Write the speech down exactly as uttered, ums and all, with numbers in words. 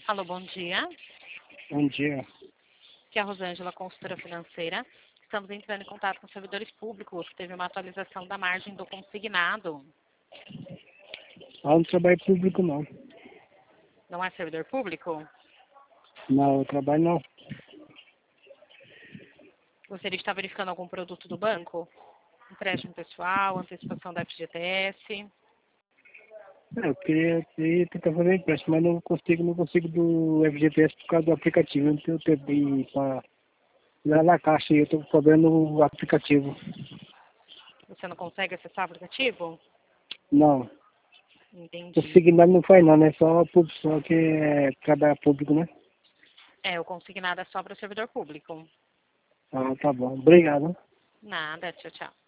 Alô, bom dia. Bom dia. Aqui é a Rosângela, consultora financeira. Estamos entrando em contato com servidores públicos. Teve uma atualização da margem do consignado. Ah, não trabalho público, não. Não é servidor público? Não, eu trabalho não. Gostaria de estar verificando algum produto do banco? Empréstimo pessoal, antecipação da F G T S. É, eu queria, queria tentar fazer empréstimo, mas não consigo, não consigo do F G T S por causa do aplicativo. Eu não tenho tempo de ir para lá na caixa e eu estou cobrando o aplicativo. Você não consegue acessar o aplicativo? Não. Entendi. Consignado não faz não, né? Só público, só que é trabalho público, né? É, o consignado é só para o servidor público. Ah, tá bom. Obrigado. Nada, tchau, tchau.